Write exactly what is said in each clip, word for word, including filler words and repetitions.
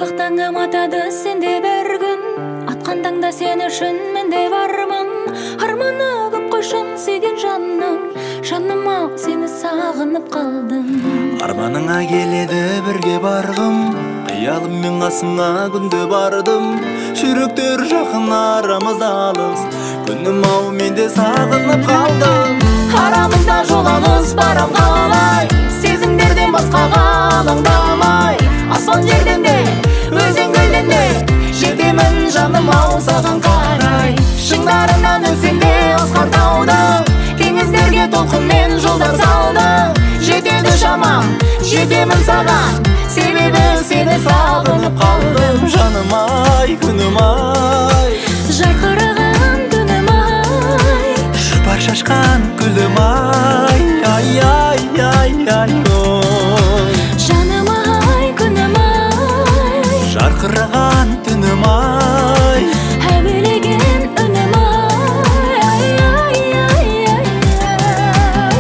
таңым атады сенде бір күн, атқан таңда сен үшін менде бармын. Арманы көп қойшын сүйген жаным, жаным ау сені сағынып қалдым. Арманыңа келеді бірге барғым, қиялыммен қасыңа күнде бардым. Жүректер жақын арамыз алыс, күнім ау менде сағынып қалдым. Арамызда жол алыс барам қалай, сезімдерден басқаға алаңдамай. Аспан жерден де, өзен көлден де, жетемін жаным ау саған қарай. Шыңдарынан өтсең де асқар таудың, теңіздерге толқынмен жолдар салды. Жетеді шамам, жетемін саған, себебі сені сағынып қалдым. Жаным ай, күнім ай, жарқыраған түнім ай, жұпар шашқан гүлім ай, ай, ай, ай, ай, ой. жаным ай, күнім ай, Жарқыраған түнім ай, әуелеген үнім ай, ай, ай, ай, ай.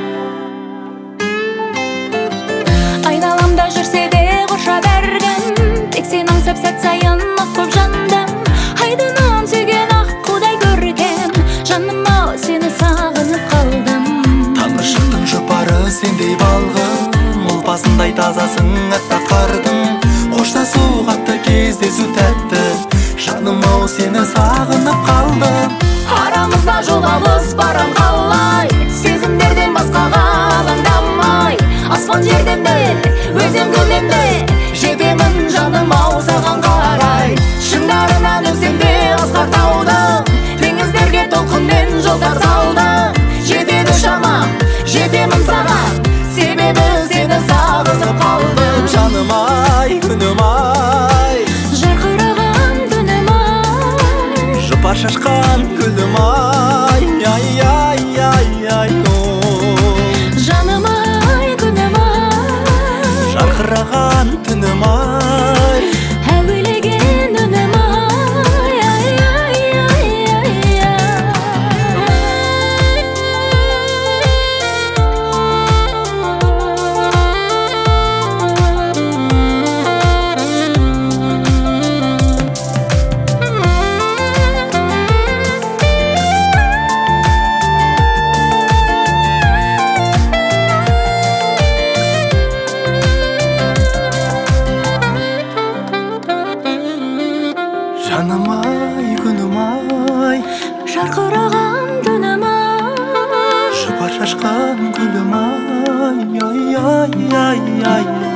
Айналамда жүрсе де қоршап әр күн, тек сен аңсап сәт сайын от боп жандым. Айдынын сүйген аққудай көркем, жаным ау сені сағынып қалдым. танышықтың жұпары сендей балғын, ұлпасындай тазасың аппақ қардың. Қоштасу қатты кездесу тәтті, жаным ау сені сағынып қалдым. Арамызда жол алыс барам қалай, сезімдерден басқаға алаңдамай. Аспан жерден де, өзен көлден де, жетемін жаным ау саған қарай. Шыңдарынан өтсең де асқар таудың, теңіздерге толқынмен жолдар салды. Жетеді шамам, жетемін саған, себебі сені сағынып қалдым. Жаным ай, күнім ай, жарқыраған түнім ай, жұпар шашқан гүлім ай, ай, ай, ай, ай, ой. жаным ай, күнім ай, Жарқыраған түнім ай, әуелеген үнім ай, ай, ай, ай, ай, жаным ай, күнім ай, жарқыраған түнім ай, жұпар шашқан гүлім ай, ай, ай, ай, ай.